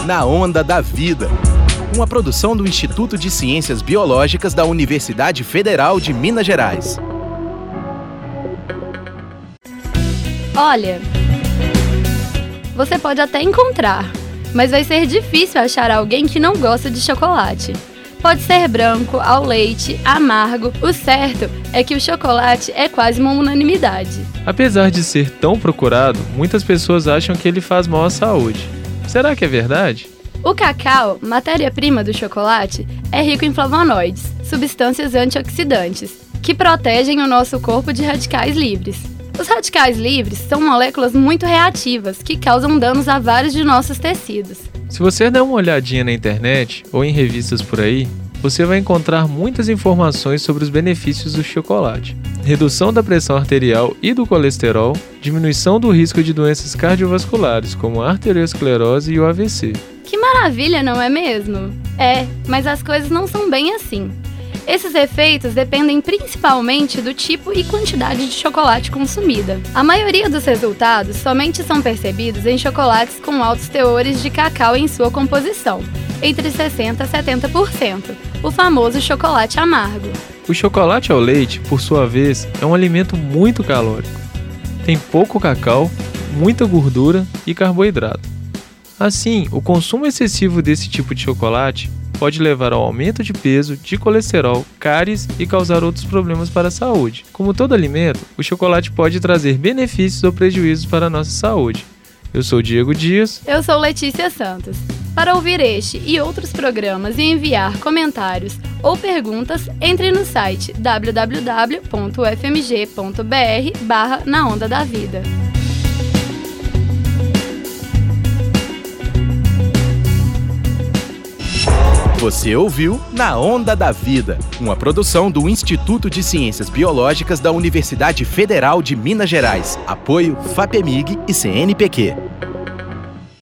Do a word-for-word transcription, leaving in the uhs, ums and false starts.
Na Onda da Vida, uma produção do Instituto de Ciências Biológicas da Universidade Federal de Minas Gerais. Olha, você pode até encontrar, mas vai ser difícil achar alguém que não gosta de chocolate. Pode ser branco, ao leite, amargo. O certo é que o chocolate é quase uma unanimidade. Apesar de ser tão procurado, muitas pessoas acham que ele faz mal à saúde. Será que é verdade? O cacau, matéria-prima do chocolate, é rico em flavonoides, substâncias antioxidantes, que protegem o nosso corpo de radicais livres. Os radicais livres são moléculas muito reativas que causam danos a vários de nossos tecidos. Se você der uma olhadinha na internet ou em revistas por aí, você vai encontrar muitas informações sobre os benefícios do chocolate. Redução da pressão arterial e do colesterol, diminuição do risco de doenças cardiovasculares, como a arteriosclerose e o A V C. Que maravilha, não é mesmo? É, mas as coisas não são bem assim. Esses efeitos dependem principalmente do tipo e quantidade de chocolate consumida. A maioria dos resultados somente são percebidos em chocolates com altos teores de cacau em sua composição, entre sessenta por cento a setenta por cento, o famoso chocolate amargo. O chocolate ao leite, por sua vez, é um alimento muito calórico. Tem pouco cacau, muita gordura e carboidrato. Assim, o consumo excessivo desse tipo de chocolate pode levar ao aumento de peso, de colesterol, cáries e causar outros problemas para a saúde. Como todo alimento, o chocolate pode trazer benefícios ou prejuízos para a nossa saúde. Eu sou Diego Dias. Eu sou Letícia Santos. Para ouvir este e outros programas e enviar comentários ou perguntas, entre no site w w w ponto u f m g ponto b r barra na onda da vida. Você ouviu Na Onda da Vida, uma produção do Instituto de Ciências Biológicas da Universidade Federal de Minas Gerais. Apoio FAPEMIG e C N Pq.